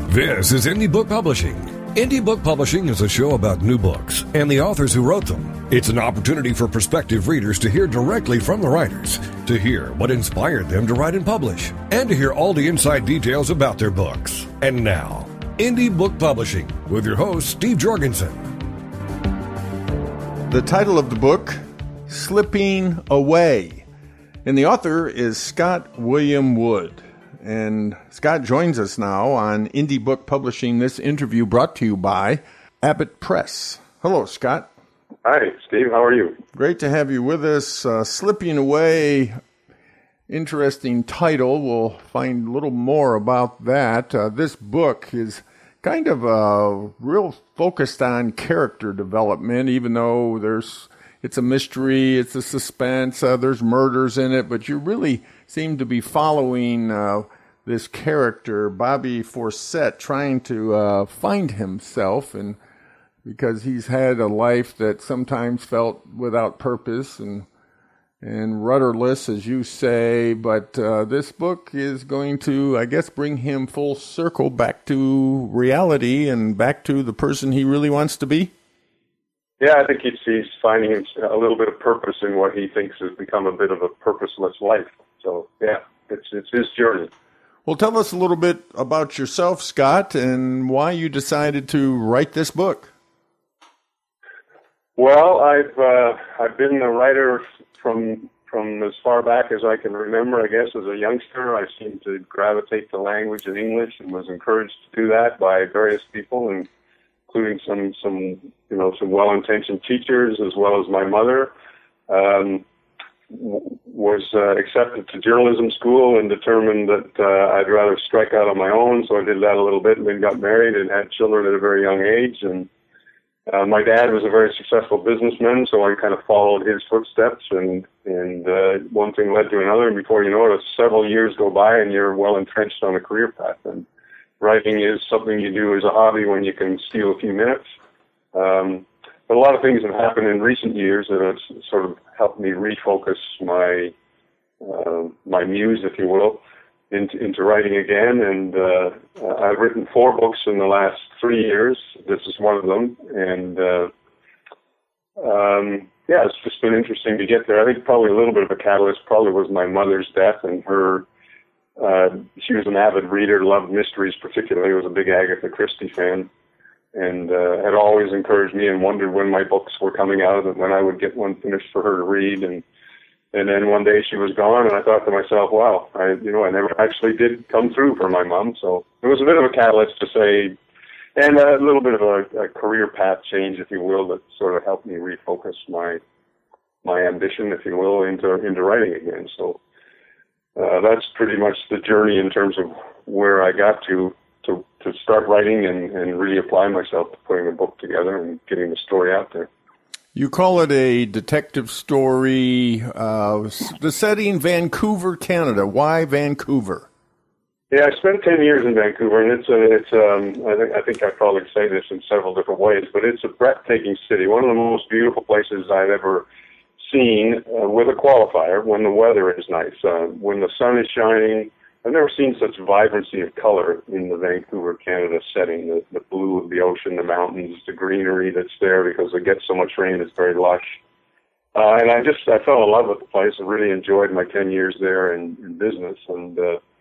This is Indie Book Publishing. Indie Book Publishing is a show about new books and the authors who wrote them. It's an opportunity for prospective readers to hear directly from the writers, to hear what inspired them to write and publish, and to hear all the inside details about their books. And now, Indie Book Publishing with your host, Steve Jorgensen. The title of the book, Slipping Away, and the author is Scott William Wood. And Scott joins us now on Indie Book Publishing. This interview brought to you by Abbott Press. Hello, Scott. Hi, Steve. How are you? Great to have you with us. Slipping Away, interesting title. We'll find a little more about that. This book is kind of real focused on character development, even though it's a mystery, it's a suspense, there's murders in it, but you really seem to be following this character, Bobby Forsett, trying to find himself, and because he's had a life that sometimes felt without purpose and rudderless, as you say, but this book is going to, I guess, bring him full circle back to reality and back to the person he really wants to be. Yeah, I think he's finding a little bit of purpose in what he thinks has become a bit of a purposeless life. So, yeah, it's his journey. Well, tell us a little bit about yourself, Scott, and why you decided to write this book. Well, I've been a writer from as far back as I can remember. I guess as a youngster, I seemed to gravitate to language and English, and was encouraged to do that by various people, including some well-intentioned teachers, as well as my mother. Was accepted to journalism school and determined that I'd rather strike out on my own, so I did that a little bit, and then got married and had children at a very young age. And my dad was a very successful businessman, so I kind of followed his footsteps, and one thing led to another, and before you know it, several years go by and you're well entrenched on a career path. And writing is something you do as a hobby when you can steal a few minutes. But a lot of things have happened in recent years that have sort of helped me refocus my muse, if you will, into writing again. And I've written 4 books in the last 3 years. This is one of them. And yeah, it's just been interesting to get there. I think probably a little bit of a catalyst probably was my mother's death, and her. She was an avid reader, loved mysteries particularly, was a big Agatha Christie fan, and had always encouraged me and wondered when my books were coming out and when I would get one finished for her to read. And then one day she was gone, and I thought to myself, wow, I never actually did come through for my mom. So it was a bit of a catalyst to say, and a little bit of a career path change, if you will, that sort of helped me refocus my ambition, if you will, into writing again. So that's pretty much the journey in terms of where I got to start writing and really apply myself to putting a book together and getting the story out there. You call it a detective story. The setting, Vancouver, Canada. Why Vancouver? Yeah, I spent 10 years in Vancouver, and I think I probably say this in several different ways, but it's a breathtaking city. One of the most beautiful places I've ever seen, with a qualifier, when the weather is nice. When the sun is shining, I've never seen such vibrancy of color in the Vancouver, Canada setting. The blue of the ocean, the mountains, the greenery that's there because it gets so much rain. It's very lush. And I fell in love with the place and really enjoyed my 10 years there in business. And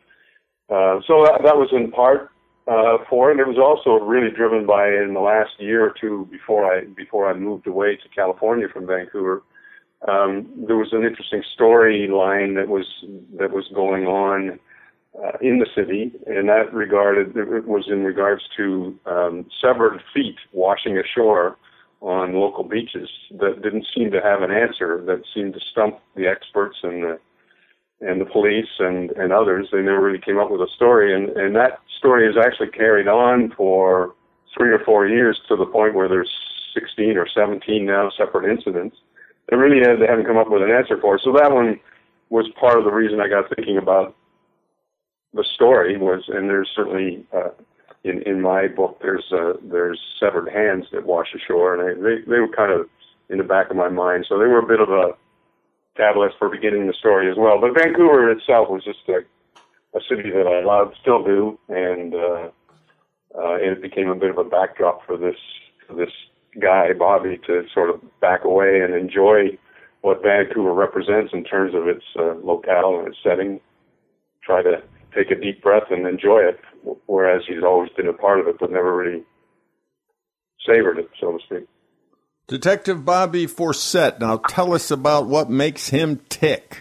so that was in part for it. It was also really driven by, in the last year or two before I moved away to California from Vancouver, there was an interesting storyline that was going on in the city, and it was in regards to severed feet washing ashore on local beaches that didn't seem to have an answer, that seemed to stump the experts and the police and others. They never really came up with a story, and that story is actually carried on for 3 or 4 years to the point where there's 16 or 17 now separate incidents. They haven't come up with an answer for it. So that one was part of the reason I got thinking about the story and there's certainly in my book there's severed hands that wash ashore, and they were kind of in the back of my mind. So they were a bit of a catalyst for beginning the story as well. But Vancouver itself was just a city that I loved, still do, and and it became a bit of a backdrop for this guy, Bobby, to sort of back away and enjoy what Vancouver represents in terms of its locale and its setting. Try to take a deep breath and enjoy it, whereas he's always been a part of it, but never really savored it, so to speak. Detective Bobby Forsett, now tell us about what makes him tick.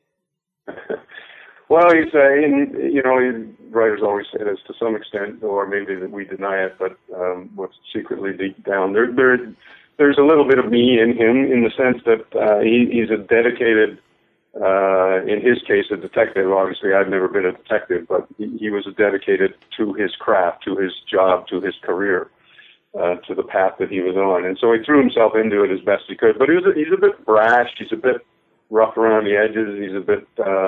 Well, he's writers always say this to some extent, or maybe that we deny it, but what's secretly deep down, there's a little bit of me in him, in the sense that he's a dedicated, in his case, a detective. Obviously, I've never been a detective, but he was dedicated to his craft, to his job, to his career, to the path that he was on. And so he threw himself into it as best he could. But he's a bit brash, he's a bit rough around the edges, he's a bit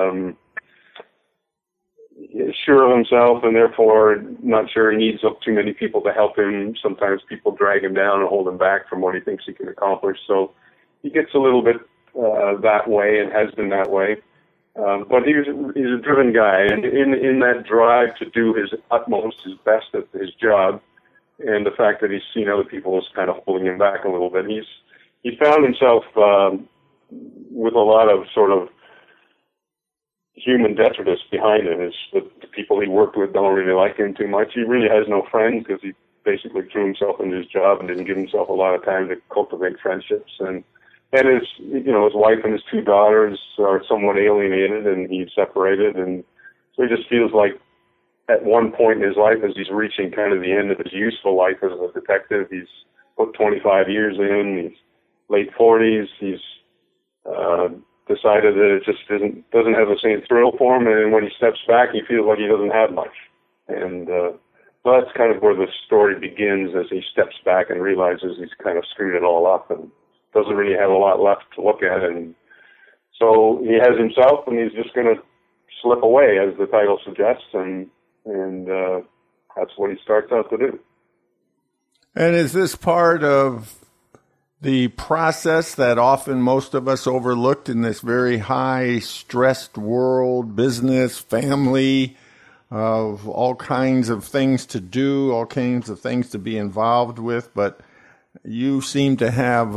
sure of himself, and therefore not sure he needs too many people to help him. Sometimes people drag him down and hold him back from what he thinks he can accomplish. So he gets a little bit that way, and has been that way. But he's a driven guy, and in that drive to do his utmost, his best at his job, and the fact that he's seen other people is kind of holding him back a little bit. He found himself with a lot of sort of human detritus behind him. Is that the people he worked with don't really like him too much. He really has no friends because he basically threw himself into his job and didn't give himself a lot of time to cultivate friendships. And his wife and his two daughters are somewhat alienated, and he's separated, and so he just feels like at one point in his life, as he's reaching kind of the end of his useful life as a detective, he's put 25 years in, he's late 40s, he's decided that it just doesn't have the same thrill for him, and when he steps back, he feels like he doesn't have much. And so that's kind of where the story begins, as he steps back and realizes he's kind of screwed it all up and doesn't really have a lot left to look at. And so he has himself, and he's just going to slip away, as the title suggests, and that's what he starts out to do. And is this part of the process that often most of us overlooked in this very high stressed world, business, family, of all kinds of things to do, all kinds of things to be involved with, but you seem to have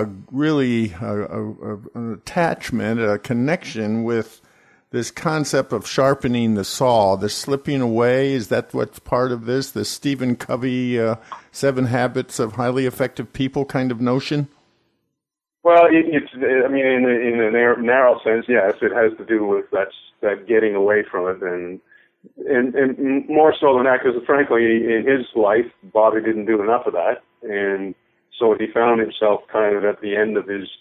an attachment, a connection with this concept of sharpening the saw, the slipping away. Is that what's part of this? The Stephen Covey 7 Habits of Highly Effective People kind of notion? Well, in a narrow sense, yes, it has to do with that getting away from it, and more so than that, because frankly, in his life, Bobby didn't do enough of that, and so he found himself kind of at the end of his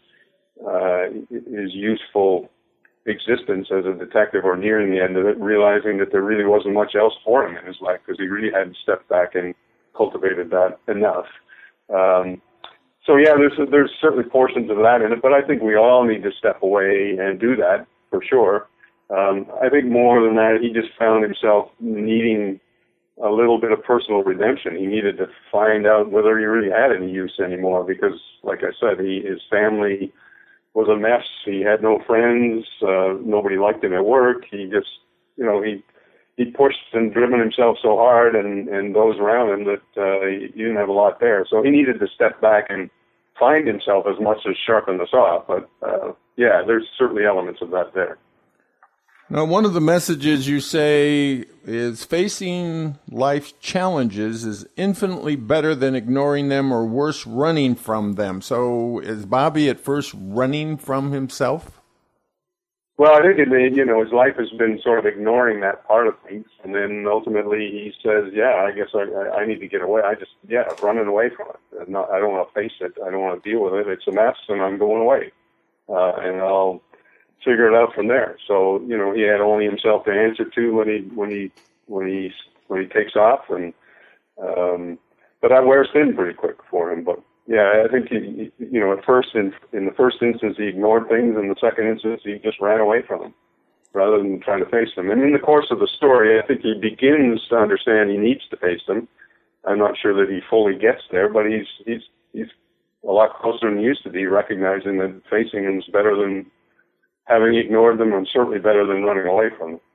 useful existence as a detective, or nearing the end of it, realizing that there really wasn't much else for him in his life, because he really hadn't stepped back and cultivated that enough. So yeah, there's certainly portions of that in it, but I think we all need to step away and do that for sure. I think more than that, he just found himself needing a little bit of personal redemption. He needed to find out whether he really had any use anymore, because, like I said, his family was a mess. He had no friends. Nobody liked him at work. He just, he pushed and driven himself so hard, and those around him, that he didn't have a lot there. So he needed to step back and find himself as much as sharpen the saw. But yeah, there's certainly elements of that there. Now, one of the messages you say is facing life's challenges is infinitely better than ignoring them, or worse, running from them. So is Bobby at first running from himself? Well, I think his life has been sort of ignoring that part of things, and then ultimately he says, "Yeah, I guess I need to get away. Running away from it. I don't want to face it. I don't want to deal with it. It's a mess, and I'm going away, and I'll figure it out from there." So he had only himself to answer to when he takes off, and but that wears thin pretty quick for him. But yeah, I think he at first in the first instance he ignored things, in the second instance he just ran away from them rather than trying to face them. And in the course of the story, I think he begins to understand he needs to face them. I'm not sure that he fully gets there, but he's a lot closer than he used to be, recognizing that facing them is better than having ignored them, and certainly better than running away from them.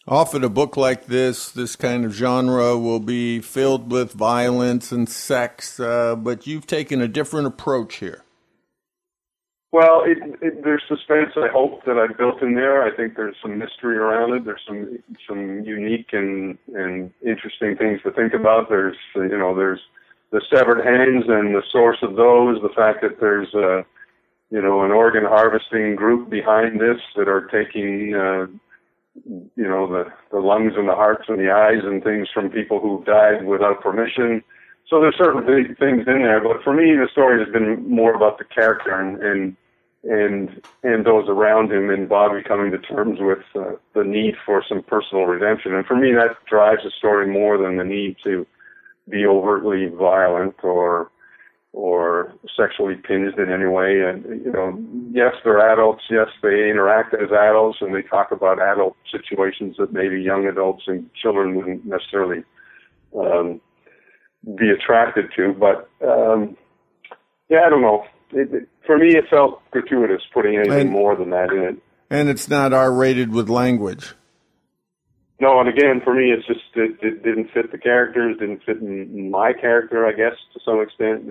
Often a book like this kind of genre will be filled with violence and sex, but you've taken a different approach here. Well, there's suspense, I hope, that I've built in there. I think there's some mystery around it. There's some unique and interesting things to think about. There's the severed hands and the source of those, the fact that there's an organ harvesting group behind this that are taking the lungs and the hearts and the eyes and things from people who died without permission. So there's certain things in there, but for me, the story has been more about the character and those around him, and Bobby coming to terms with the need for some personal redemption. And for me, that drives the story more than the need to be overtly violent or sexually tinged in any way. And yes, they're adults. Yes, they interact as adults, and they talk about adult situations that maybe young adults and children wouldn't necessarily be attracted to. But I don't know. For me, it felt gratuitous putting anything more than that in it. And it's not R-rated with language. No, and again, for me, it's just it didn't fit the characters, didn't fit in my character, I guess, to some extent.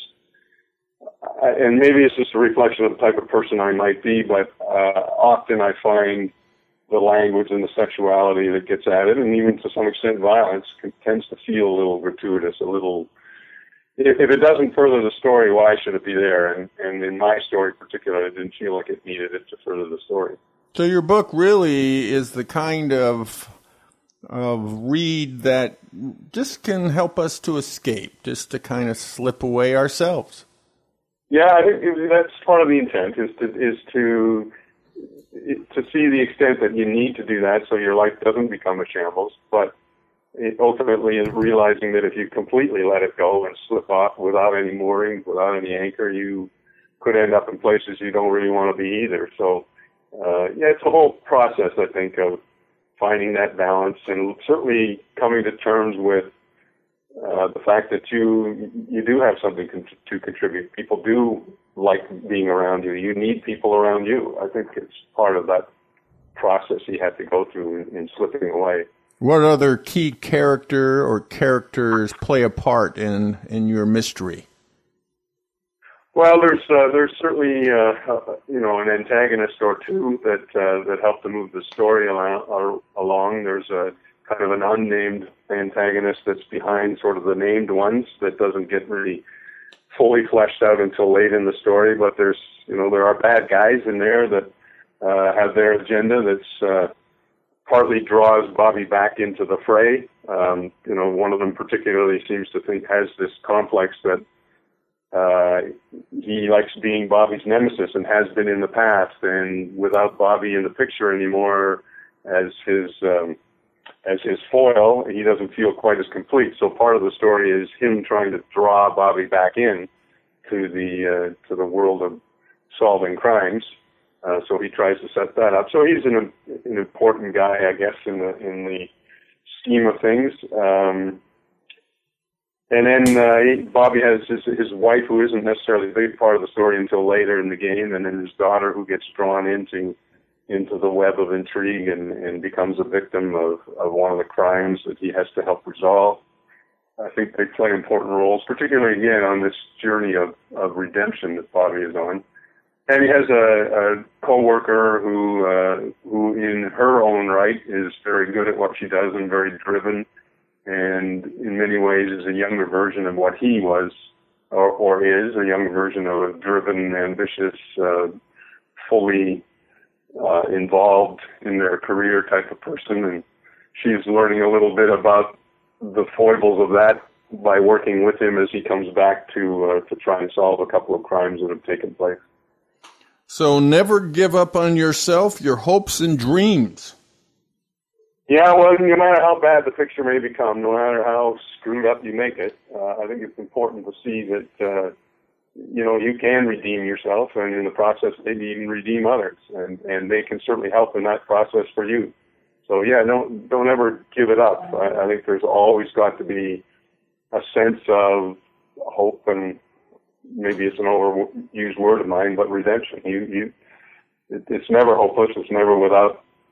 And maybe it's just a reflection of the type of person I might be, but often I find the language and the sexuality that gets added, and even to some extent violence, tends to feel a little gratuitous, a little... If it doesn't further the story, why should it be there? And in my story particularly, I didn't feel like it needed it to further the story. So your book really is the kind of read that just can help us to escape, just to kind of slip away ourselves. Yeah, I think that's part of the intent, is to see the extent that you need to do that so your life doesn't become a shambles, but ultimately is realizing that if you completely let it go and slip off without any moorings, without any anchor, you could end up in places you don't really want to be either. So, it's a whole process, I think, of finding that balance and certainly coming to terms with the fact that you do have something to contribute. People do like being around you. You need people around you. I think it's part of that process he had to go through in slipping away. What other key character or characters play a part in your mystery? Well, there's certainly an antagonist or two that help to move the story along. There's a kind of an unnamed antagonist that's behind sort of the named ones that doesn't get really fully fleshed out until late in the story. But there are bad guys in there that have their agenda that's partly draws Bobby back into the fray. One of them particularly seems to think has this complex that he likes being Bobby's nemesis and has been in the past, and without Bobby in the picture anymore as his foil, he doesn't feel quite as complete. So part of the story is him trying to draw Bobby back in to the world of solving crimes. So he tries to set that up. So he's an important guy, I guess, in the scheme of things. And then Bobby has his wife, who isn't necessarily a big part of the story until later in the game, and then his daughter, who gets drawn into the web of intrigue and becomes a victim of one of the crimes that he has to help resolve. I think they play important roles, particularly, again, on this journey of redemption that Bobby is on. And he has a co-worker who in her own right is very good at what she does and very driven, and in many ways is a younger version of what he was, or is a younger version of a driven, ambitious, fully involved in their career type of person. And she's learning a little bit about the foibles of that by working with him as he comes back to try and solve a couple of crimes that have taken place. So never give up on yourself, your hopes and dreams. Yeah, well, no matter how bad the picture may become, no matter how screwed up you make it, I think it's important to see that, you can redeem yourself, and in the process, maybe even redeem others, and they can certainly help in that process for you. So, yeah, don't ever give it up. I think there's always got to be a sense of hope, and maybe it's an overused word of mine, but redemption. It's never hopeless. It's never without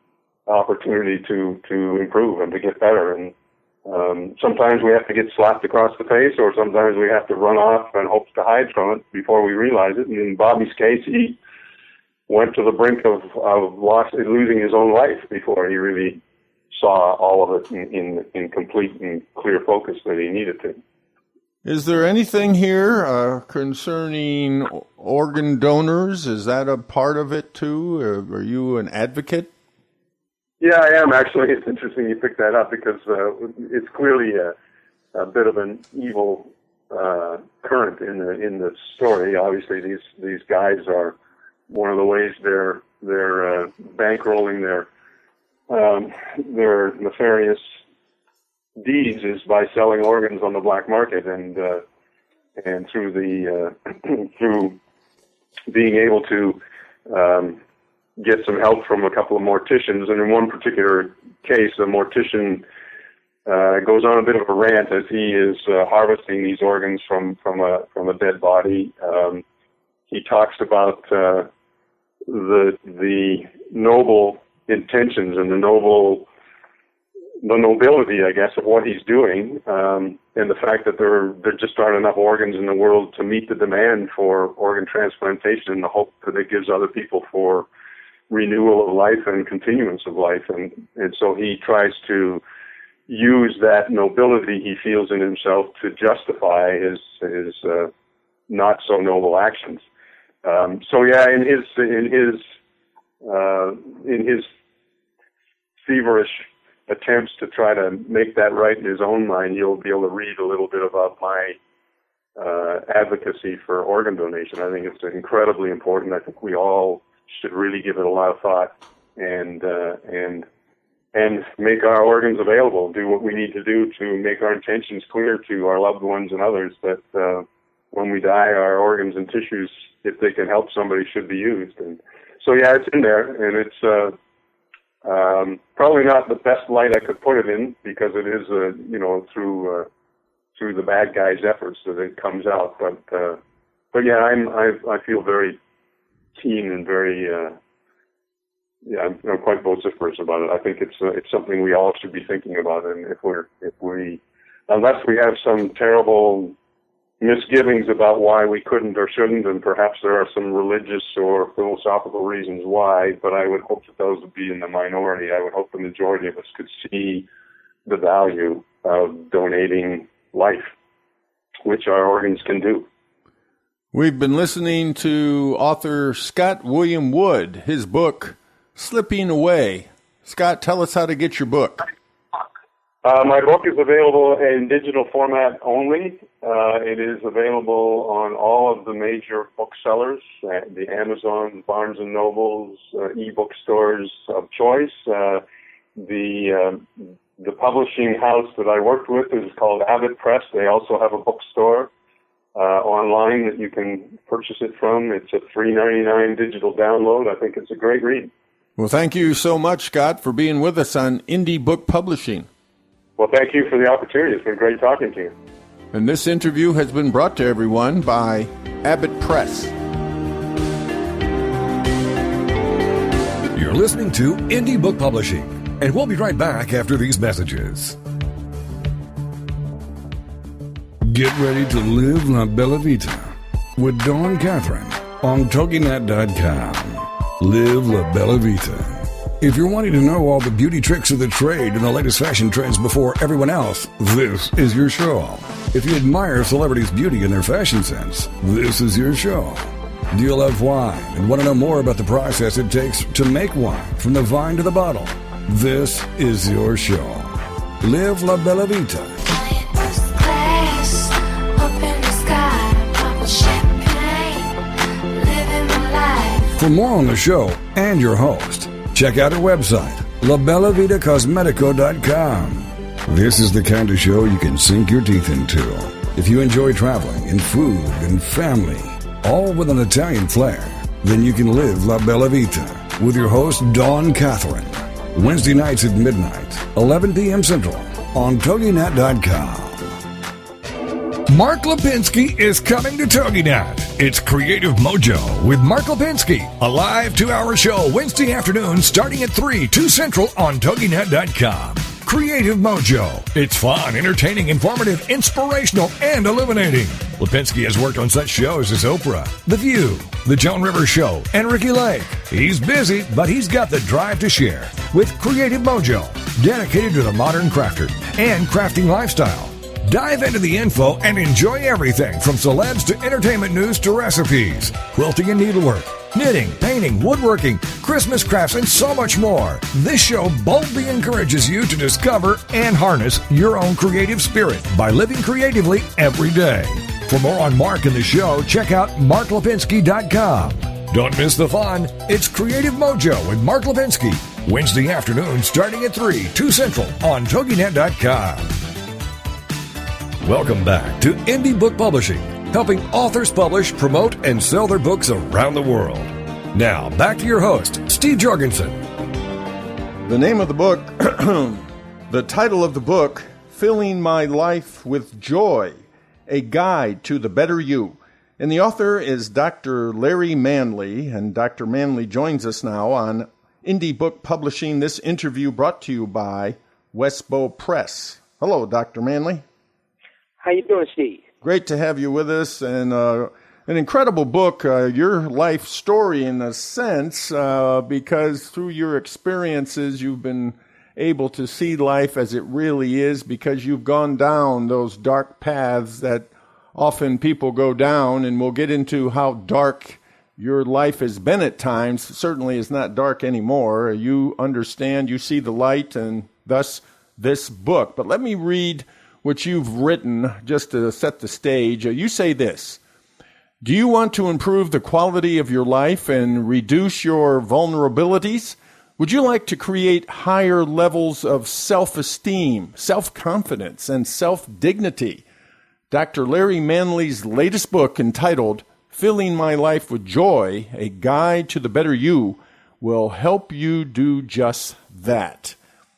opportunity to improve and to get better. And sometimes we have to get slapped across the face, or sometimes we have to run off and hope to hide from it before we realize it. And in Bobby's case, he went to the brink of losing his own life before he really saw all of it in complete and clear focus that he needed to. Is there anything here concerning organ donors? Is that a part of it too? Are you an advocate? Yeah, I am actually. It's interesting you picked that up because it's clearly a bit of an evil current in the story. Obviously, these guys are one of the ways they're bankrolling their nefarious deeds is by selling organs on the black market, and through through being able to get some help from a couple of morticians. And in one particular case, the mortician goes on a bit of a rant as he is harvesting these organs from a dead body. He talks about the noble intentions and the nobility, I guess, of what he's doing, and the fact that there just aren't enough organs in the world to meet the demand for organ transplantation, and the hope that it gives other people for renewal of life and continuance of life. And so he tries to use that nobility he feels in himself to justify his not so noble actions. So yeah, in his feverish attempts to try to make that right in his own mind, you'll be able to read a little bit about my advocacy for organ donation. I think it's incredibly important. I think we all should really give it a lot of thought and make our organs available, do what we need to do to make our intentions clear to our loved ones and others that when we die, our organs and tissues, if they can help somebody, should be used. And so, yeah, it's in there, and it's probably not the best light I could put it in, because it is, through the bad guy's efforts that it comes out. But yeah, I feel very keen and very, I'm quite vociferous about it. I think it's something we all should be thinking about, and unless we have some terrible misgivings about why we couldn't or shouldn't, and perhaps there are some religious or philosophical reasons why, but I would hope that those would be in the minority. I would hope the majority of us could see the value of donating life, which our organs can do. We've been listening to author Scott William Wood, his book, Slipping Away. Scott, tell us how to get your book. My book is available in digital format only. It is available on all of the major booksellers, the Amazon, Barnes & Noble's, e-book stores of choice. The publishing house that I worked with is called Abbott Press. They also have a bookstore online that you can purchase it from. It's a $3.99 digital download. I think it's a great read. Well, thank you so much, Scott, for being with us on Indie Book Publishing. Well, thank you for the opportunity. It's been great talking to you. And this interview has been brought to everyone by Abbott Press. You're listening to Indie Book Publishing, and we'll be right back after these messages. Get ready to live La Bella Vita with Dawn Catherine on TogiNet.com. Live La Bella Vita. If you're wanting to know all the beauty tricks of the trade and the latest fashion trends before everyone else, this is your show. If you admire celebrities' beauty and their fashion sense, this is your show. Do you love wine and want to know more about the process it takes to make wine from the vine to the bottle? This is your show. Live La Bella Vita. For more on the show and your host, check out our website, labellavitacosmetico.com. This is the kind of show you can sink your teeth into. If you enjoy traveling and food and family, all with an Italian flair, then you can live La Bella Vita with your host, Dawn Catherine. Wednesday nights at midnight, 11 p.m. Central, on TogiNet.com. Mark Lipinski is coming to TogiNet. It's Creative Mojo with Mark Lipinski, a live 2-hour show Wednesday afternoon starting at 2 Central on TogiNet.com. Creative Mojo. It's fun, entertaining, informative, inspirational, and illuminating. Lipinski has worked on such shows as Oprah, The View, The Joan Rivers Show, and Ricky Lake. He's busy, but he's got the drive to share with Creative Mojo, dedicated to the modern crafter and crafting lifestyle. Dive into the info and enjoy everything from celebs to entertainment news to recipes, quilting and needlework, knitting, painting, woodworking, Christmas crafts, and so much more. This show boldly encourages you to discover and harness your own creative spirit by living creatively every day. For more on Mark and the show, check out marklipinski.com. Don't miss the fun. It's Creative Mojo with Mark Lipinski, Wednesday afternoon starting at 2 Central on TogiNet.com. Welcome back to Indie Book Publishing, helping authors publish, promote, and sell their books around the world. Now, back to your host, Steve Jorgensen. The name of the book, the title of the book, Filling My Life with Joy, A Guide to the Better You. And the author is Dr. Larry Manley, and Dr. Manley joins us now on Indie Book Publishing. This interview brought to you by Westbow Press. Hello, Dr. Manley. How you doing, Steve? Great to have you with us, and an incredible book, your life story in a sense, because through your experiences you've been able to see life as it really is, because you've gone down those dark paths that often people go down, and we'll get into how dark your life has been at times. Certainly it's not dark anymore. You understand, you see the light, and thus this book. But let me read what you've written just to set the stage. You say this: do you want to improve the quality of your life and reduce your vulnerabilities? Would you like to create higher levels of self-esteem, self-confidence, and self-dignity? Dr. Larry Manley's latest book, entitled Filling My Life with Joy, A Guide to the Better You, will help you do just that.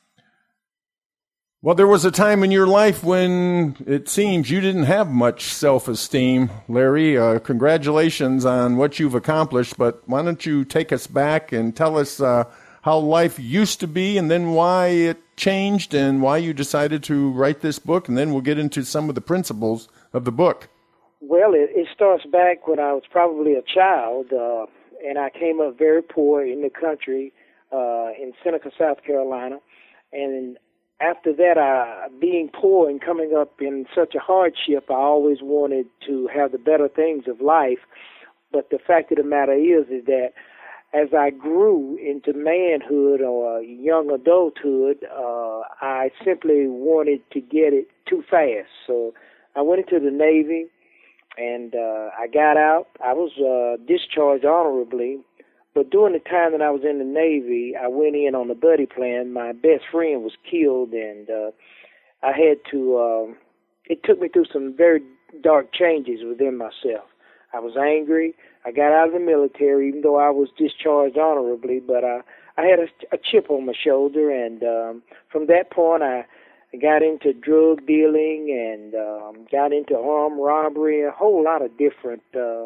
Well, there was a time in your life when it seems you didn't have much self-esteem, Larry. Congratulations on what you've accomplished, but why don't you take us back and tell us how life used to be, and then why it changed, and why you decided to write this book, and then we'll get into some of the principles of the book. Well, it starts back when I was probably a child, and I came up very poor in the country in Seneca, South Carolina, and after that, being poor and coming up in such a hardship, I always wanted to have the better things of life. But the fact of the matter is that as I grew into manhood or young adulthood, I simply wanted to get it too fast. So I went into the Navy, and I got out. I was discharged honorably. But during the time that I was in the Navy, I went in on the buddy plan. My best friend was killed, and I had to, it took me through some very dark changes within myself. I was angry. I got out of the military, even though I was discharged honorably, but I had a chip on my shoulder, and from that point I got into drug dealing and got into armed robbery, a whole lot of different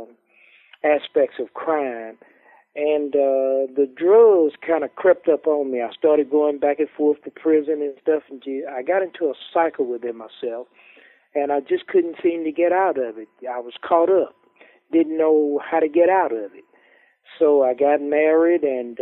aspects of crime. And the drugs kind of crept up on me. I started going back and forth to prison and stuff, and I got into a cycle within myself, and I just couldn't seem to get out of it. I was caught up, didn't know how to get out of it. So I got married, and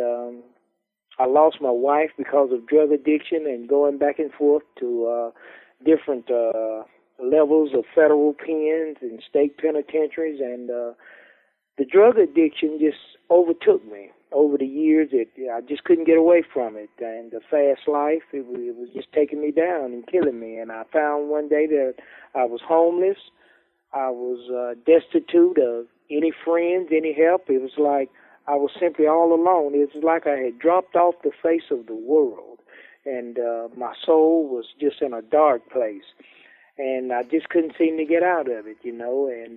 I lost my wife because of drug addiction and going back and forth to different levels of federal pens and state penitentiaries, and the drug addiction just overtook me over the years. I just couldn't get away from it. And the fast life, it was just taking me down and killing me. And I found one day that I was homeless. I was destitute of any friends, any help. It was like I was simply all alone. It was like I had dropped off the face of the world. And my soul was just in a dark place. And I just couldn't seem to get out of it, and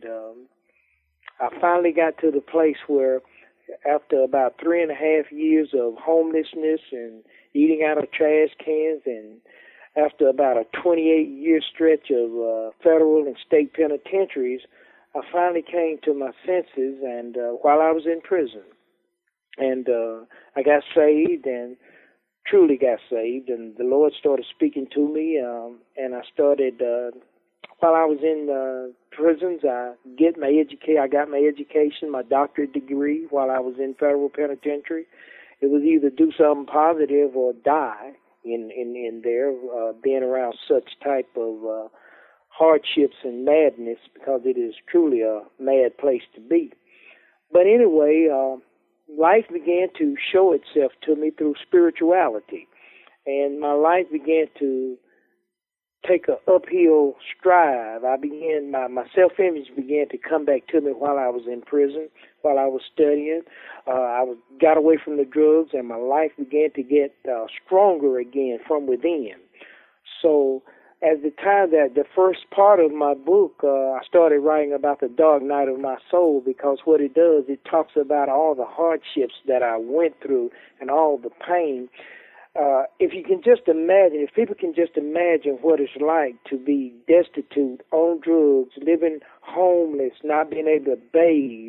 I finally got to the place where after about 3.5 years of homelessness and eating out of trash cans and after about a 28-year stretch of federal and state penitentiaries, I finally came to my senses, and while I was in prison, and I got saved and truly got saved, and the Lord started speaking to me, and I started, while I was in prisons, I got my education, my doctorate degree while I was in federal penitentiary. It was either do something positive or die in there, being around such type of hardships and madness, because it is truly a mad place to be. But anyway, life began to show itself to me through spirituality, and my life began to take an uphill stride. My self-image began to come back to me while I was in prison, while I was studying. Got away from the drugs, and my life began to get stronger again from within. So at the time that the first part of my book, I started writing about the dark night of my soul, because what it does, it talks about all the hardships that I went through and all the pain. If people can just imagine what it's like to be destitute, on drugs, living homeless, not being able to bathe,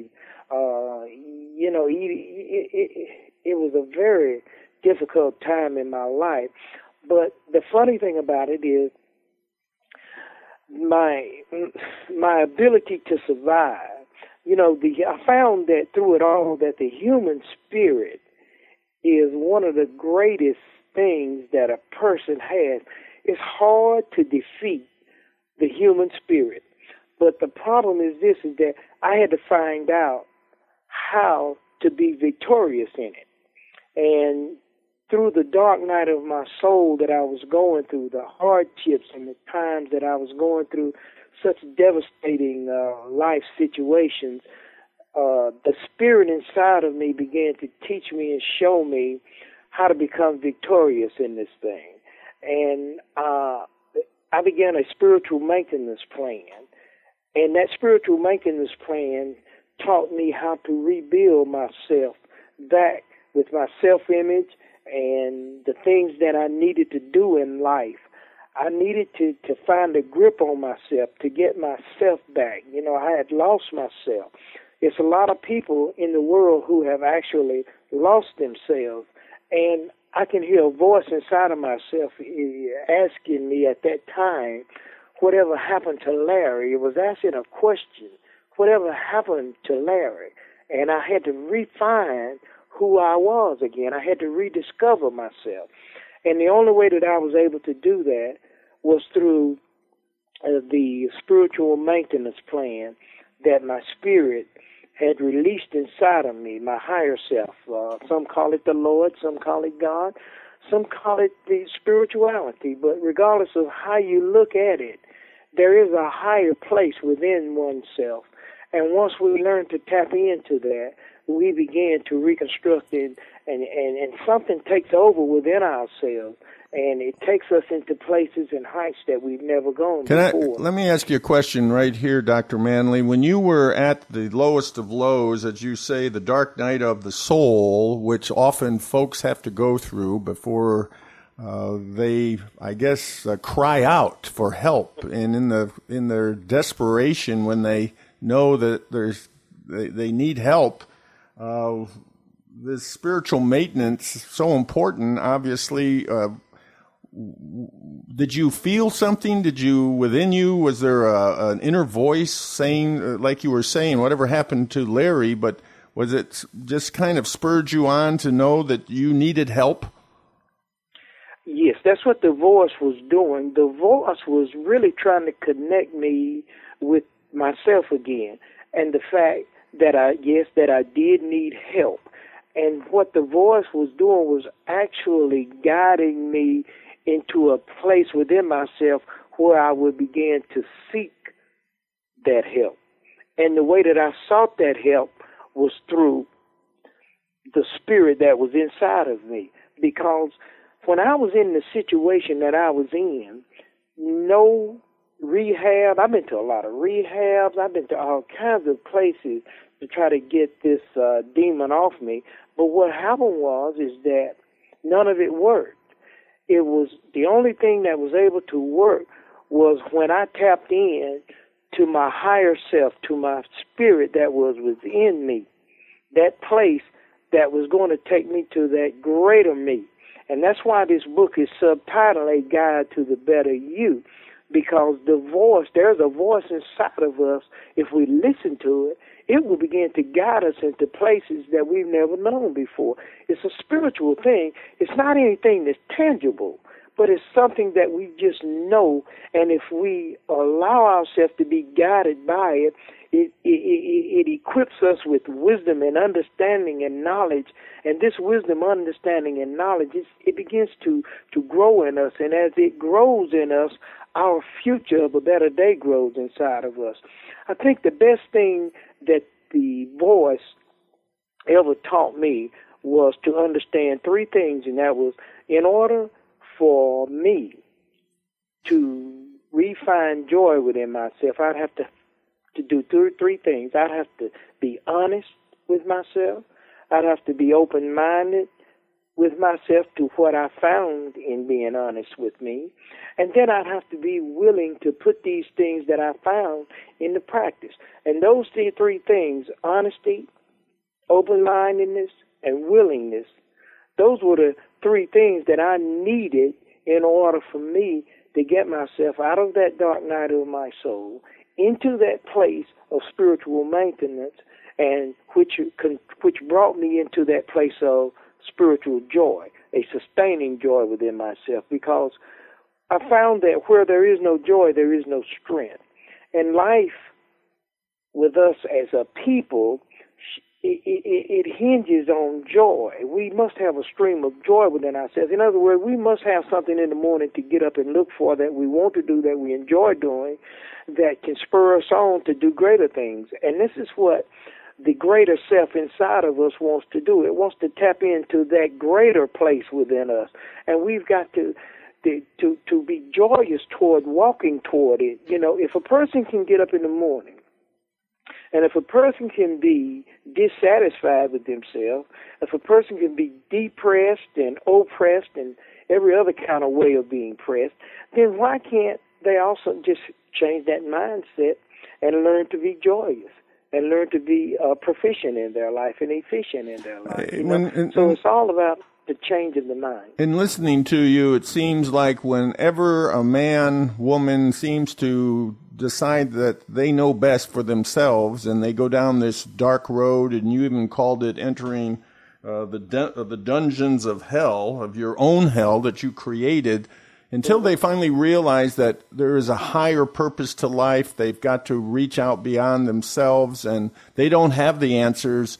it was a very difficult time in my life. But the funny thing about it is my ability to survive. I found that through it all that the human spirit is one of the greatest things that a person has. It's hard to defeat the human spirit. But the problem is this, is that I had to find out how to be victorious in it. And through the dark night of my soul that I was going through, the hardships and the times that I was going through, such devastating life situations, the spirit inside of me began to teach me and show me how to become victorious in this thing. And I began a spiritual maintenance plan. And that spiritual maintenance plan taught me how to rebuild myself back with my self-image and the things that I needed to do in life. I needed to find a grip on myself, to get myself back. I had lost myself. It's a lot of people in the world who have actually lost themselves. And I can hear a voice inside of myself asking me at that time, whatever happened to Larry? It was asking a question, whatever happened to Larry? And I had to refine who I was again. I had to rediscover myself. And the only way that I was able to do that was through the spiritual maintenance plan that my spirit had released inside of me, my higher self. Some call it the Lord, some call it God, some call it the spirituality. But regardless of how you look at it, there is a higher place within oneself. And once we learn to tap into that, we begin to reconstruct it, and something takes over within ourselves, and it takes us into places and heights that we've never gone before. Let me ask you a question right here, Dr. Manley. When you were at the lowest of lows, as you say, the dark night of the soul, which often folks have to go through before they, I guess, cry out for help, and in their desperation, when they know that they need help, this spiritual maintenance is so important. Obviously, did you feel something? Within you, was there an inner voice saying, like you were saying, whatever happened to Larry, but was it just kind of spurred you on to know that you needed help? Yes, that's what the voice was doing. The voice was really trying to connect me with myself again, and the fact that I did need help. And what the voice was doing was actually guiding me into a place within myself where I would begin to seek that help. And the way that I sought that help was through the spirit that was inside of me. Because when I was in the situation that I was in, no rehab, I've been to a lot of rehabs, I've been to all kinds of places to try to get this demon off me. But what happened is that none of it worked. it was the only thing that was able to work was when I tapped in to my higher self, to my spirit that was within me, that place that was going to take me to that greater me. And that's why this book is subtitled A Guide to the Better You, because there's a voice inside of us. If we listen to it, it will begin to guide us into places that we've never known before. It's a spiritual thing. It's not anything that's tangible, but it's something that we just know. And if we allow ourselves to be guided by it, it equips us with wisdom and understanding and knowledge. And this wisdom, understanding, and knowledge, it begins to grow in us. And as it grows in us, our future of a better day grows inside of us. I think the best thing that the voice ever taught me was to understand three things, and that was, in order for me to refine joy within myself, I'd have to do three things. I'd have to be honest with myself. I'd have to be open-minded with myself to what I found in being honest with me. And then I'd have to be willing to put these things that I found into practice. And those three things, honesty, open-mindedness, and willingness, those were the three things that I needed in order for me to get myself out of that dark night of my soul into that place of spiritual maintenance, and which brought me into that place of spiritual joy, a sustaining joy within myself, because I found that where there is no joy, there is no strength. And life with us as a people, it hinges on joy. We must have a stream of joy within ourselves. In other words, we must have something in the morning to get up and look for that we want to do, that we enjoy doing, that can spur us on to do greater things. And this is what the greater self inside of us wants to do. It wants to tap into that greater place within us. And we've got to be joyous toward walking toward it. You know, if a person can get up in the morning, and if a person can be dissatisfied with themselves, if a person can be depressed and oppressed and every other kind of way of being pressed, then why can't they also just change that mindset and learn to be joyous and learn to be proficient in their life and efficient in their life? So it's all about the change of the mind. In listening to you, it seems like whenever a man, woman seems to decide that they know best for themselves and they go down this dark road, and you even called it entering the dungeons of hell, of your own hell that you created, until they finally realize that there is a higher purpose to life, they've got to reach out beyond themselves, and they don't have the answers.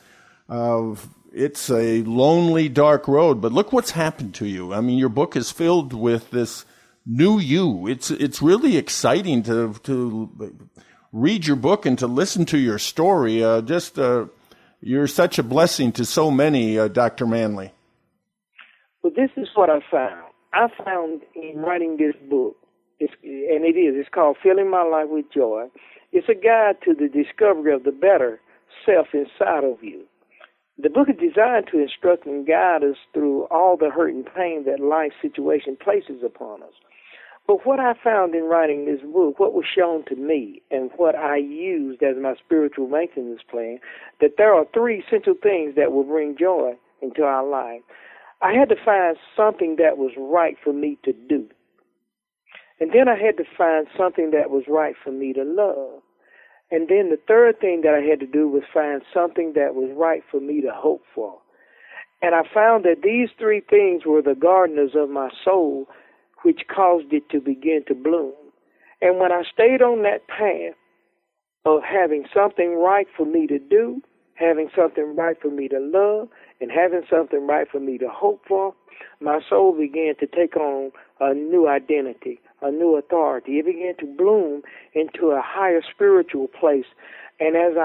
It's a lonely, dark road, but look what's happened to you. I mean, your book is filled with this new you. It's really exciting to read your book and to listen to your story. You're such a blessing to so many, Dr. Manley. Well, this is what I found. I found in writing this book, it's called Filling My Life with Joy. It's a guide to the discovery of the better self inside of you. The book is designed to instruct and guide us through all the hurt and pain that life situation places upon us. But what I found in writing this book, what was shown to me, and what I used as my spiritual maintenance plan, that there are three essential things that will bring joy into our life. I had to find something that was right for me to do. And then I had to find something that was right for me to love. And then the third thing that I had to do was find something that was right for me to hope for. And I found that these three things were the gardeners of my soul, which caused it to begin to bloom. And when I stayed on that path of having something right for me to do, having something right for me to love, and having something right for me to hope for, my soul began to take on a new identity, a new authority. It began to bloom into a higher spiritual place. And as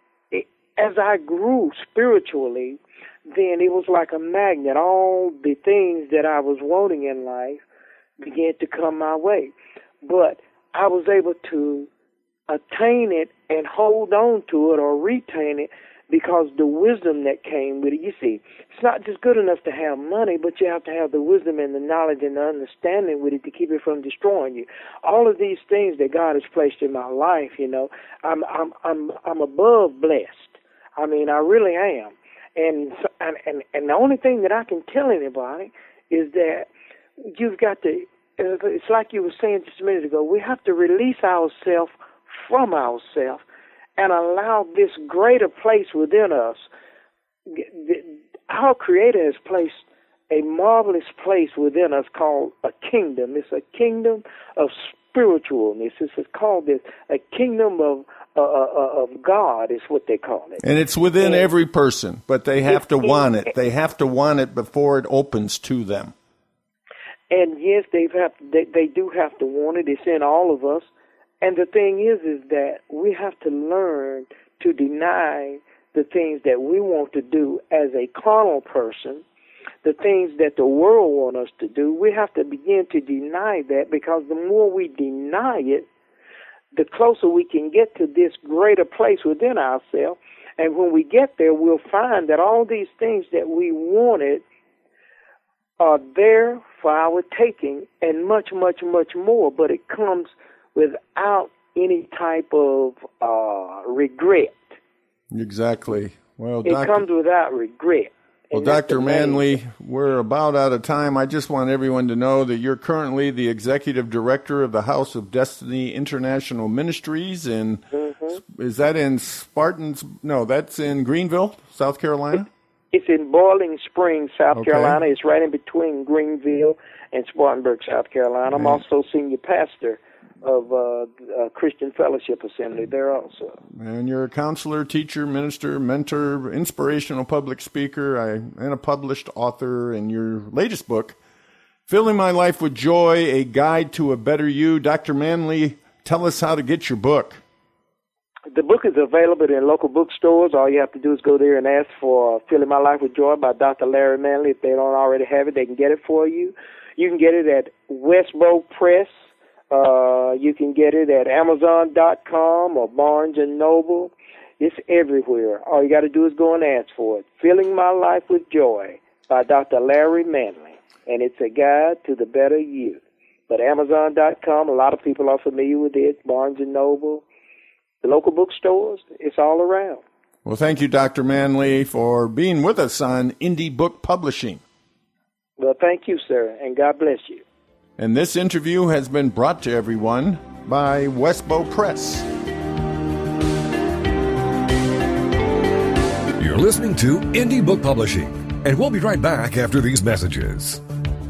I grew spiritually, then it was like a magnet. All the things that I was wanting in life began to come my way. But I was able to attain it and hold on to it or retain it because the wisdom that came with it. You see, it's not just good enough to have money, but you have to have the wisdom and the knowledge and the understanding with it to keep it from destroying you. All of these things that God has placed in my life, I'm above blessed. I mean, I really am. And the only thing that I can tell anybody is that you've got to, it's like you were saying just a minute ago, we have to release ourselves from ourselves and allow this greater place within us. Our Creator has placed a marvelous place within us called a kingdom. It's a kingdom of spiritualness. It's called this a kingdom of God is what they call it. And it's within every person, but they have to want it. They have to want it before it opens to them. And yes, they do have to want it. It's in all of us. And the thing is that we have to learn to deny the things that we want to do as a carnal person, the things that the world wants us to do. We have to begin to deny that, because the more we deny it, the closer we can get to this greater place within ourselves. And when we get there, we'll find that all these things that we wanted are there for our taking, and much, much, much more. But it comes without any type of regret. Exactly. Well, it comes without regret. Well, Dr. Manley, we're about out of time. I just want everyone to know that you're currently the executive director of the House of Destiny International Ministries. And is that in Spartans? No, that's in Greenville, South Carolina? It's in Boiling Springs, South Carolina. It's right in between Greenville and Spartanburg, South Carolina. I'm also senior pastor of Christian Fellowship Assembly there also. And you're a counselor, teacher, minister, mentor, inspirational public speaker, and a published author. In your latest book, Filling My Life with Joy, A Guide to a Better You. Dr. Manley, tell us how to get your book. The book is available in local bookstores. All you have to do is go there and ask for Filling My Life with Joy by Dr. Larry Manley. If they don't already have it, they can get it for you. You can get it at Westboro Press. You can get it at Amazon.com or Barnes & Noble. It's everywhere. All you got to do is go and ask for it. Filling My Life with Joy by Dr. Larry Manley. And it's a guide to the better you. But Amazon.com, a lot of people are familiar with it. Barnes & Noble, the local bookstores, it's all around. Well, thank you, Dr. Manley, for being with us on Indie Book Publishing. Well, thank you, sir, and God bless you. And this interview has been brought to everyone by Westboro Press. You're listening to Indie Book Publishing, and we'll be right back after these messages.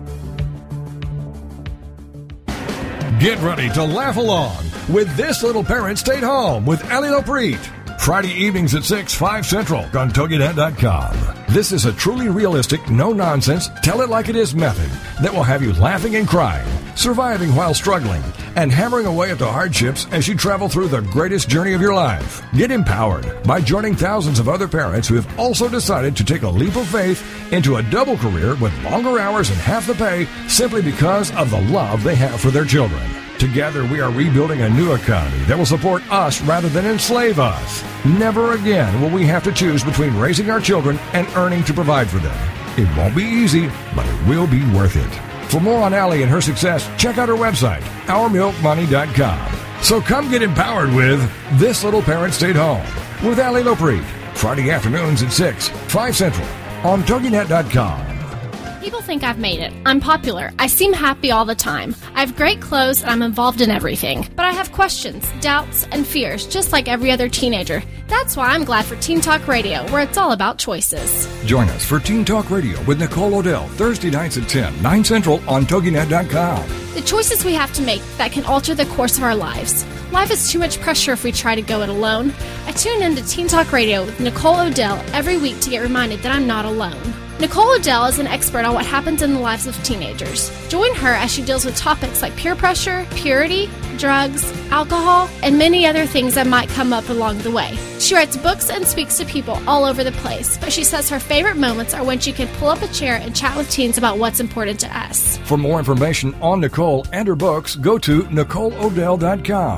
Get ready to laugh along with This Little Parent Stayed Home with Allie Lopreet. Friday evenings at 6, 5 Central on TogiNet.com. This is a truly realistic, no-nonsense, tell-it-like-it-is method that will have you laughing and crying, surviving while struggling, and hammering away at the hardships as you travel through the greatest journey of your life. Get empowered by joining thousands of other parents who have also decided to take a leap of faith into a double career with longer hours and half the pay simply because of the love they have for their children. Together, we are rebuilding a new economy that will support us rather than enslave us. Never again will we have to choose between raising our children and earning to provide for them. It won't be easy, but it will be worth it. For more on Allie and her success, check out her website, OurMilkMoney.com. So come get empowered with This Little Parent Stayed Home with Allie Lopreet. Friday afternoons at 6, 5 Central on TogiNet.com. People think I've made it. I'm popular. I seem happy all the time. I have great clothes and I'm involved in everything. But I have questions, doubts, and fears, just like every other teenager. That's why I'm glad for Teen Talk Radio, where it's all about choices. Join us for Teen Talk Radio with Nicole Odell, Thursday nights at 10, 9 Central on TogiNet.com. The choices we have to make that can alter the course of our lives. Life is too much pressure if we try to go it alone. I tune in to Teen Talk Radio with Nicole Odell every week to get reminded that I'm not alone. Nicole Odell is an expert on what happens in the lives of teenagers. Join her as she deals with topics like peer pressure, purity, drugs, alcohol, and many other things that might come up along the way. She writes books and speaks to people all over the place, but she says her favorite moments are when she can pull up a chair and chat with teens about what's important to us. For more information on Nicole and her books, go to NicoleOdell.com.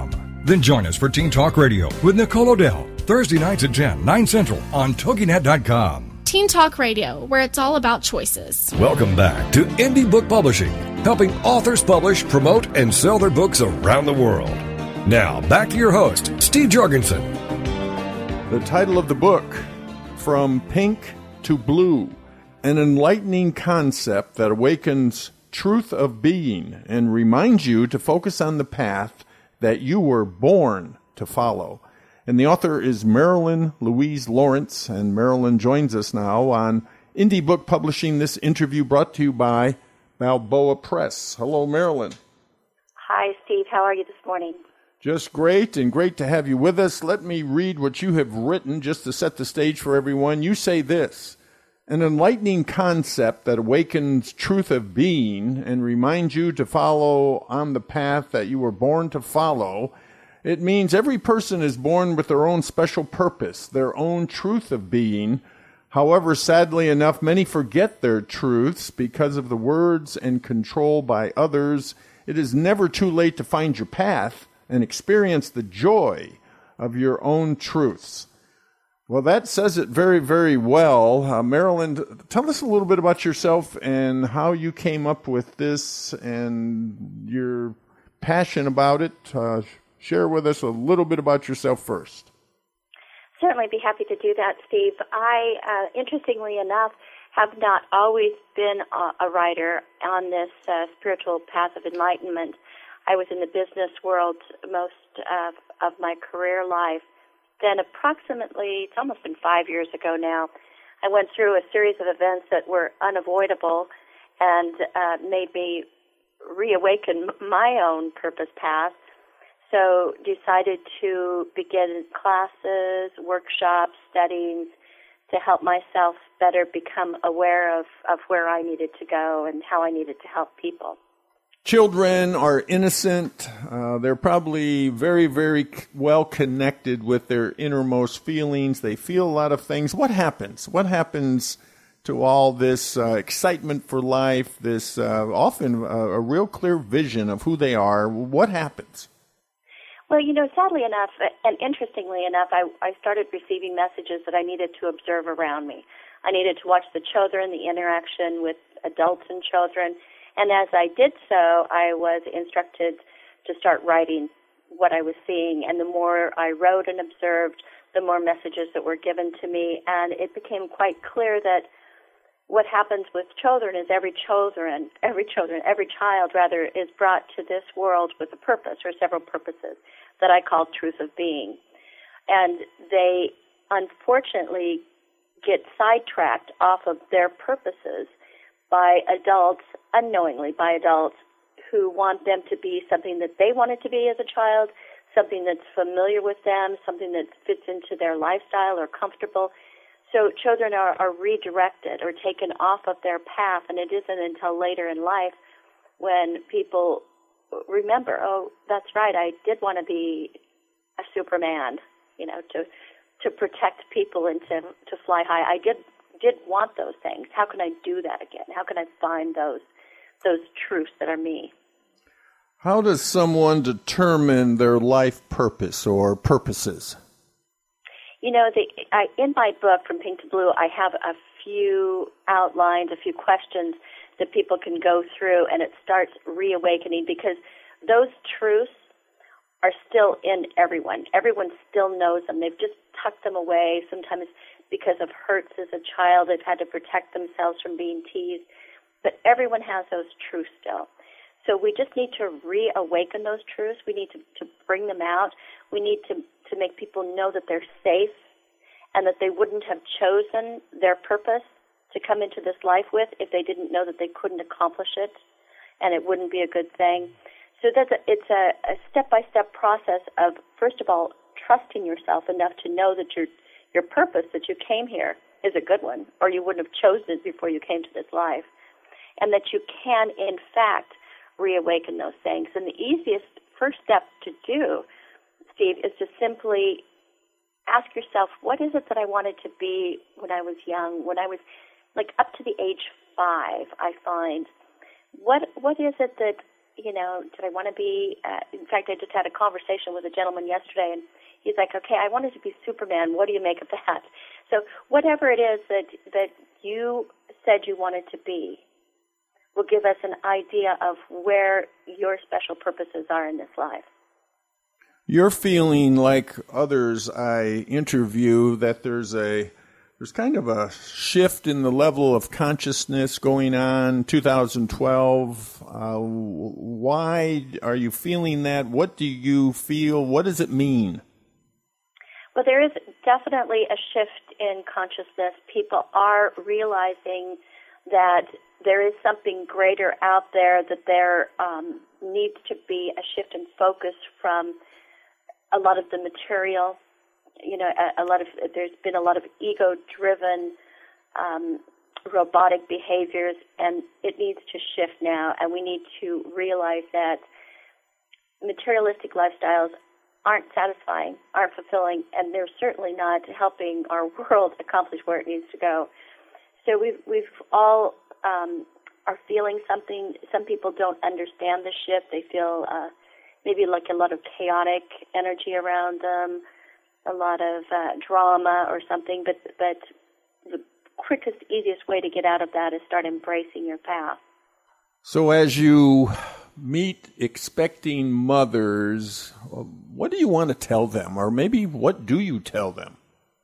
Then join us for Teen Talk Radio with Nicole Odell, Thursday nights at 10, 9 Central on TogiNet.com. Teen Talk Radio, where it's all about choices. Welcome back to Indie Book Publishing, helping authors publish, promote, and sell their books around the world. Now, back to your host, Steve Jorgensen. The title of the book, From Pink to Blue, an enlightening concept that awakens truth of being and reminds you to focus on the path that you were born to follow. And the author is Marilyn Louise Lawrence, and Marilyn joins us now on Indie Book Publishing. This interview brought to you by Balboa Press. Hello, Marilyn. Hi, Steve. How are you this morning? Just great, and great to have you with us. Let me read what you have written just to set the stage for everyone. You say this: an enlightening concept that awakens truth of being and reminds you to follow on the path that you were born to follow. It means every person is born with their own special purpose, their own truth of being. However, sadly enough, many forget their truths because of the words and control by others. It is never too late to find your path and experience the joy of your own truths. Well, that says it very, very well. Marilyn, tell us a little bit about yourself and how you came up with this and your passion about it. Share with us a little bit about yourself first. Certainly be happy to do that, Steve. I, interestingly enough, have not always been a writer on this spiritual path of enlightenment. I was in the business world most of my career life. Then approximately, it's almost been 5 years ago now, I went through a series of events that were unavoidable and made me reawaken my own purpose path. So decided to begin classes, workshops, studies to help myself better become aware of where I needed to go and how I needed to help people. Children are innocent. They're probably very, very well connected with their innermost feelings. They feel a lot of things. What happens? What happens to all this excitement for life, this often a real clear vision of who they are? What happens? Well, sadly enough, and interestingly enough, I started receiving messages that I needed to observe around me. I needed to watch the children, the interaction with adults and children. And as I did so, I was instructed to start writing what I was seeing. And the more I wrote and observed, the more messages that were given to me. And it became quite clear that what happens with children is every child is brought to this world with a purpose or several purposes that I call truth of being. And they unfortunately get sidetracked off of their purposes by adults, unknowingly by adults who want them to be something that they wanted to be as a child, something that's familiar with them, something that fits into their lifestyle or comfortable. So children are redirected or taken off of their path, and it isn't until later in life when people remember, oh, that's right, I did want to be a Superman, to protect people and to fly high. I did want those things. How can I do that again? How can I find those truths that are me? How does someone determine their life purpose or purposes? In my book, From Pink to Blue, I have a few outlines, a few questions that people can go through, and it starts reawakening because those truths are still in everyone. Everyone still knows them. They've just tucked them away. Sometimes because of hurts as a child, they've had to protect themselves from being teased. But everyone has those truths still. So we just need to reawaken those truths. We need to bring them out. We need to make people know that they're safe and that they wouldn't have chosen their purpose to come into this life with if they didn't know that they couldn't accomplish it and it wouldn't be a good thing. So it's a step-by-step process of, first of all, trusting yourself enough to know that your purpose that you came here is a good one, or you wouldn't have chosen it before you came to this life, and that you can, in fact, reawaken those things. And the easiest first step to do, Steve, is to simply ask yourself, what is it that I wanted to be when I was young, when I was up to the age 5, I find, what is it that did I want to be, in fact, I just had a conversation with a gentleman yesterday, and he's like, okay, I wanted to be Superman. What do you make of that? So whatever it is that you said you wanted to be will give us an idea of where your special purposes are in this life. You're feeling like others I interview that there's kind of a shift in the level of consciousness going on 2012. Why are you feeling that? What do you feel? What does it mean? Well, there is definitely a shift in consciousness. People are realizing that there is something greater out there, that there needs to be a shift in focus from a lot of the material. There's been a lot of ego-driven robotic behaviors, and it needs to shift now, and we need to realize that materialistic lifestyles aren't satisfying, aren't fulfilling, and they're certainly not helping our world accomplish where it needs to go. So we've all are feeling something. Some people don't understand the shift. They feel maybe like a lot of chaotic energy around them, a lot of drama or something, but the quickest, easiest way to get out of that is start embracing your path. So as you meet expecting mothers, what do you want to tell them? Or maybe what do you tell them?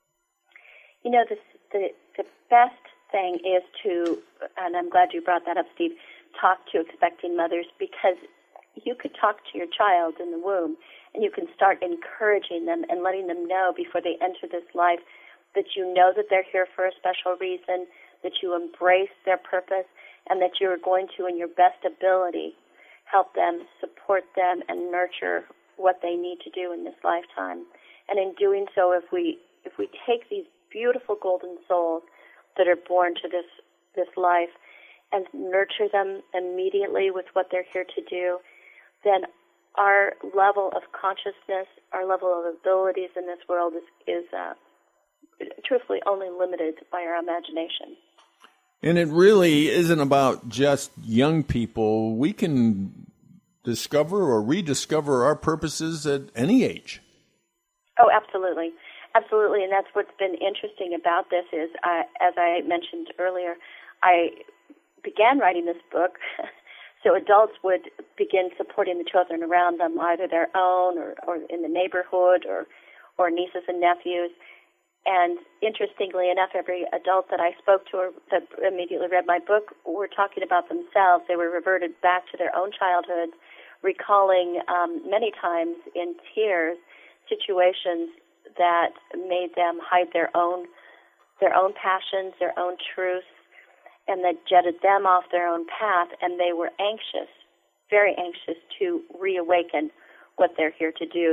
The best thing is to, and I'm glad you brought that up, Steve, talk to expecting mothers, because you could talk to your child in the womb and you can start encouraging them and letting them know before they enter this life that you know that they're here for a special reason, that you embrace their purpose, and that you're going to, in your best ability, help them, support them, and nurture what they need to do in this lifetime. And in doing so, if we take these beautiful golden souls that are born to this life and nurture them immediately with what they're here to do, then our level of consciousness, our level of abilities in this world is truthfully only limited by our imagination. And it really isn't about just young people. We can discover or rediscover our purposes at any age. Oh, absolutely. Absolutely, and that's what's been interesting about this is, as I mentioned earlier, I began writing this book so adults would begin supporting the children around them, either their own or in the neighborhood or nieces and nephews. And interestingly enough, every adult that I spoke to or that immediately read my book were talking about themselves. They were reverted back to their own childhoods, recalling many times in tears situations that made them hide their own passions, their own truths, and that jetted them off their own path, and they were anxious, very anxious to reawaken what they're here to do.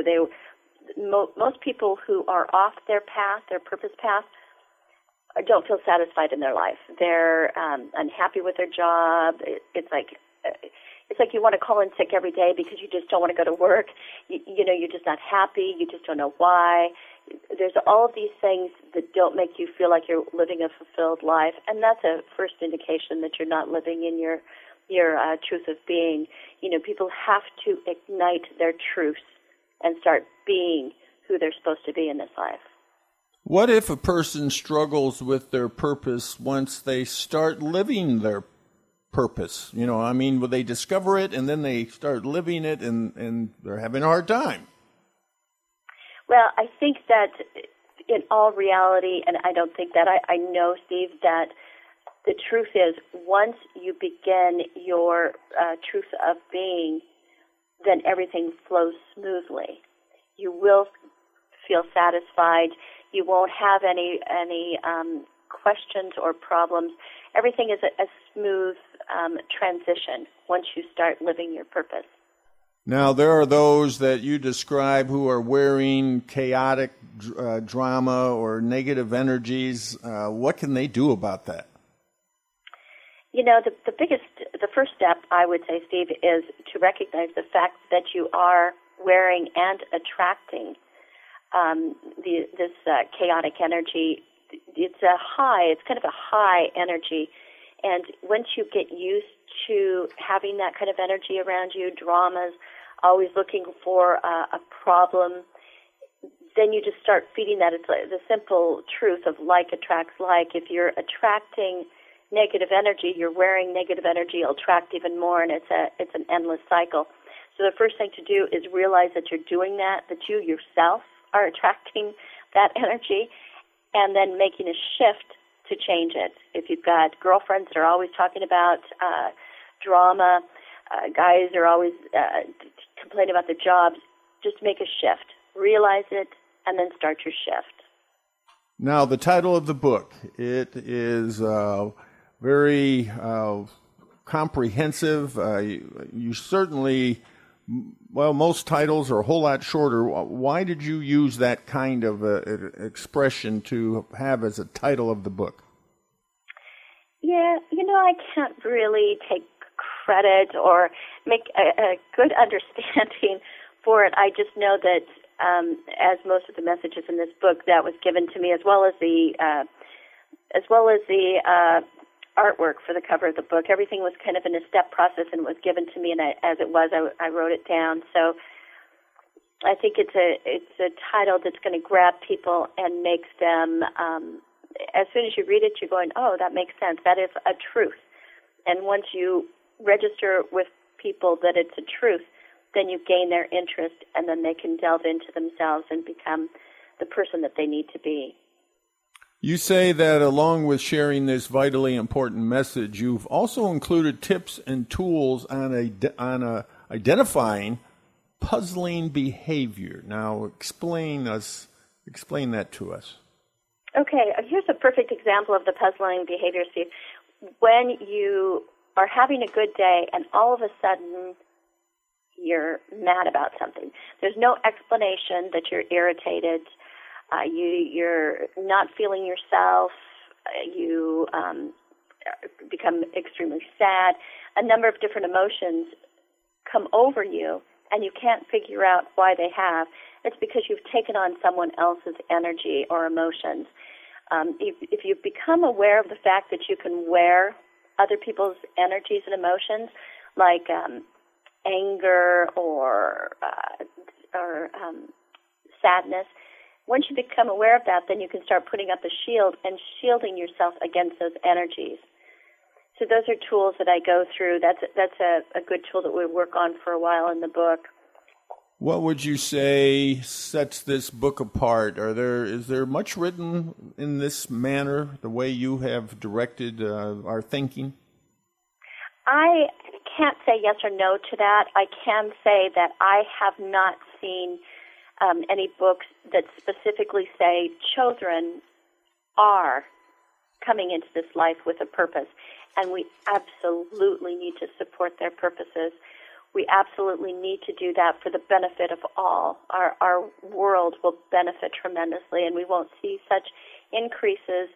Most people who are off their path, their purpose path, don't feel satisfied in their life. They're unhappy with their job. It's like you want to call in sick every day because you just don't want to go to work. You're just not happy. You just don't know why. There's all of these things that don't make you feel like you're living a fulfilled life, and that's a first indication that you're not living in your truth of being. People have to ignite their truths and start being who they're supposed to be in this life. What if a person struggles with their purpose once they start living their purpose? Will they discover it and then they start living it and they're having a hard time? Well, I think that in all reality, and I don't think that, I know, Steve, that the truth is once you begin your truth of being, then everything flows smoothly. You will feel satisfied. You won't have any questions or problems. Everything is a smooth transition once you start living your purpose. Now, there are those that you describe who are wearing chaotic drama or negative energies. What can they do about that? The first step, I would say, Steve, is to recognize the fact that you are wearing and attracting this chaotic energy. It's kind of a high energy, And once you get used to having that kind of energy around you, dramas, always looking for a problem, then you just start feeding that. It's like the simple truth of like attracts like. If you're attracting negative energy, you're wearing negative energy, you'll attract even more, and it's an endless cycle. So the first thing to do is realize that you're doing that you yourself are attracting that energy, and then making a shift to change it. If you've got girlfriends that are always talking about drama, guys are always complaining about their jobs, just make a shift. Realize it, and then start your shift. Now, the title of the book, it is very comprehensive. You certainly, well, most titles are a whole lot shorter. Why did you use that kind of expression to have as a title of the book? Yeah, I can't really take credit or make a good understanding for it. I just know that as most of the messages in this book, that was given to me, as well as the artwork for the cover of the book. Everything was kind of in a step process and was given to me, and as it was, I wrote it down. So I think it's a title that's going to grab people and makes them, as soon as you read it, you're going, oh, that makes sense. That is a truth. And once you register with people that it's a truth, then you gain their interest, and then they can delve into themselves and become the person that they need to be. You say that along with sharing this vitally important message, you've also included tips and tools on identifying puzzling behavior. Now, explain that to us. Okay, here's a perfect example of the puzzling behavior, Steve. When you are having a good day and all of a sudden you're mad about something, there's no explanation that you're irritated, you're not feeling yourself, you become extremely sad, a number of different emotions come over you, and you can't figure out why they have. It's because you've taken on someone else's energy or emotions. If you become aware of the fact that you can wear other people's energies and emotions, like anger or sadness, once you become aware of that, then you can start putting up a shield and shielding yourself against those energies. So those are tools that I go through. That's a good tool that we work on for a while in the book. What would you say sets this book apart? Is there much written in this manner, the way you have directed our thinking? I can't say yes or no to that. I can say that I have not seen any books that specifically say children are coming into this life with a purpose, and we absolutely need to support their purposes. We absolutely need to do that for the benefit of all. Our world will benefit tremendously, and we won't see such increases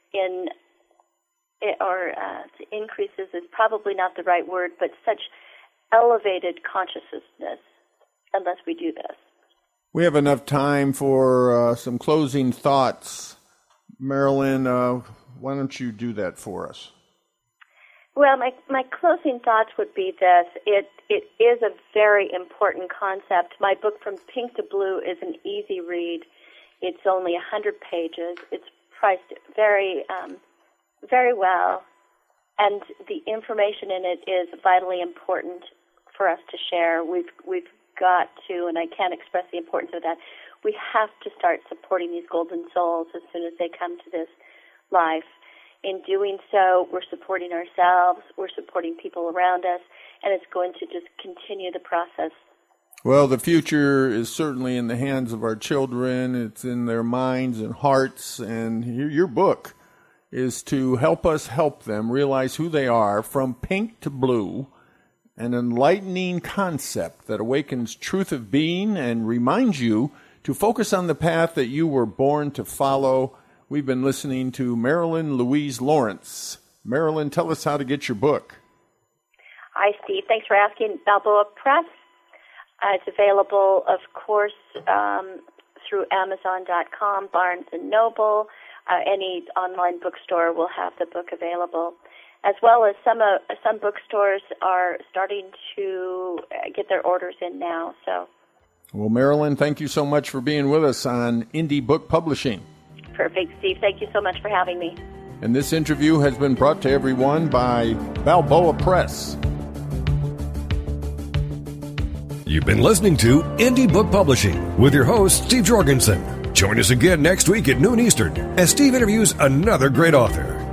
increases is probably not the right word, but such elevated consciousness unless we do this. We have enough time for some closing thoughts. Marilyn, why don't you do that for us? Well, my closing thoughts would be this. It is a very important concept. My book, From Pink to Blue, is an easy read. It's only 100 pages. It's priced very, very well, and the information in it is vitally important for us to share. We've got to, and I can't express the importance of that, we have to start supporting these golden souls as soon as they come to this life. In doing so, we're supporting ourselves, we're supporting people around us, and it's going to just continue the process. Well, the future is certainly in the hands of our children. It's in their minds and hearts, and your book is to help us help them realize who they are. From Pink to Blue, an enlightening concept that awakens truth of being and reminds you to focus on the path that you were born to follow. We've been listening to Marilyn Louise Lawrence. Marilyn, tell us how to get your book. Hi, Steve. Thanks for asking. Balboa Press. It's available, of course, through Amazon.com, Barnes & Noble. Any online bookstore will have the book available. as well as some bookstores are starting to get their orders in now. So, well, Marilyn, thank you so much for being with us on Indie Book Publishing. Perfect, Steve. Thank you so much for having me. And this interview has been brought to everyone by Balboa Press. You've been listening to Indie Book Publishing with your host, Steve Jorgensen. Join us again next week at noon Eastern as Steve interviews another great author.